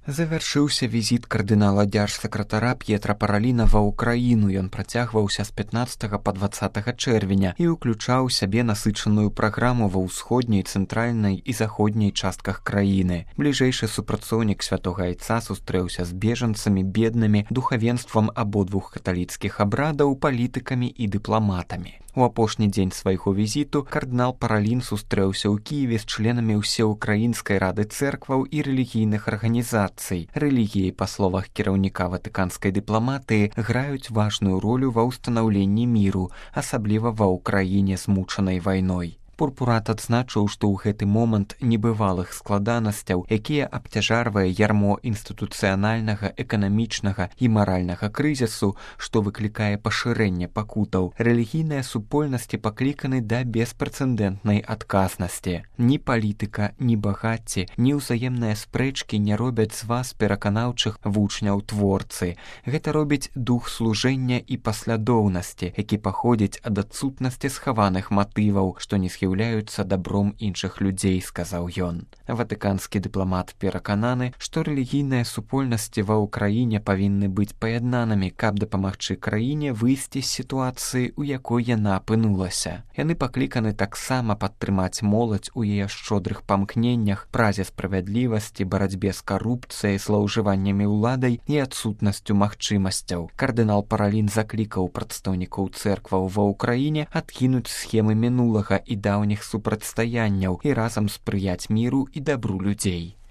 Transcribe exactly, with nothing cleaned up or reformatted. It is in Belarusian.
Завяршыўся візіт кардынала дзяржсакратара П'етра Параліна ва ўкраіну. Ён працягваўся з пятнаццатага па дваццатага чэрвеня і ўключаў у сябе насычаную праграму ва ўсходняй, цэнтральнай і заходняй частках краіны. Бліжэйшы супрацоўнік святога айца сустрэўся з бежанцамі, беднымі, духавенствам абодвух каталіцкіх абрадаў, палітыкамі і дыпламатамі. У апошні дзень свайго візіту кардынал Паралін сустрэўся ў Кіеве з членамі ўсеўкраінскай рады цэркваў і рэлігійных арганізацый. Рэлігіі, па словах кіраўніка ватыканскай дыпламатыі, граюць важную ролю ва ўстанаўленні міру, асабліва ва ўкраіне змучанай вайной. Пурпурат адзначыў, што ў гэты момант небывалых складанасцяў, якія абцяжарвае ярмо інстытуцыянальнага, эканамічнага і маральнага крызісу, што выклікае пашырэнне пакутаў, рэлігійныя супольнасці пакліканы да беспрэцэдэнтнай адказнасці. Ні палітыка, ні багацці, ні ўзаемныя спрэчкі не робяць з вас пераканаўчых вучняў творцы. Гэта робіць дух служэння і паслядоўнасці, які паходзіць ад адсутнасці схаваных матываў, што не схіўляюцца дабром іншых людзей, сказаў ён. Ватыканскі дыпламат перакананы, што рэлігійныя супольнасці ва ўкраіне павінны быць паяднанымі, каб дапамагчы краіне выйсці з сітуацыі, у якой яна апынулася. Яны пакліканы таксама падтрымаць моладзь у яе шчодрых памкненнях, празе справядлівасці, барацьбе з карупцыяй, злоўжываннямі ўладай і адсутнасцю магчымасцяў. Кардынал Паралін заклікаў прадстаўнікоў цэркваў ва ўкраіне адкінуць схемы мінулага і даўніх супрацьстаянняў і разам спрыяць міру і дабру людзей.